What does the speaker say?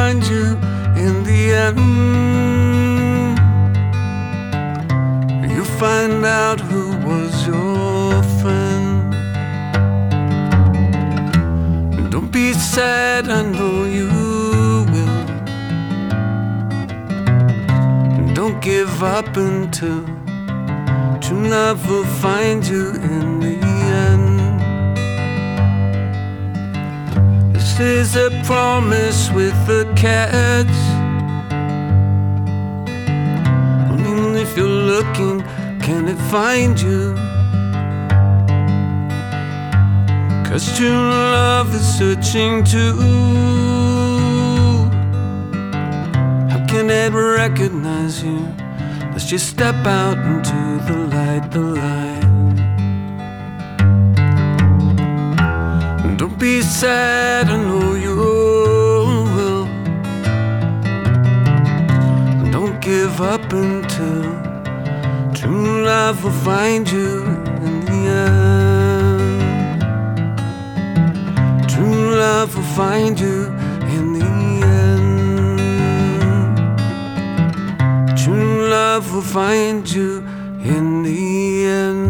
find you in the end. You find out who was your friend. Don't be sad, I know you will. Don't give up until true love will find you in the end. This is a promise with the catch. Even if you're looking, can it find you? 'Cause true love is searching too. How can it recognize you? Let's just step out into the light, the light. Don't be sad, I know you will. Don't give up until true love will find you in the end. True love will find you in the end. True love will find you in the end.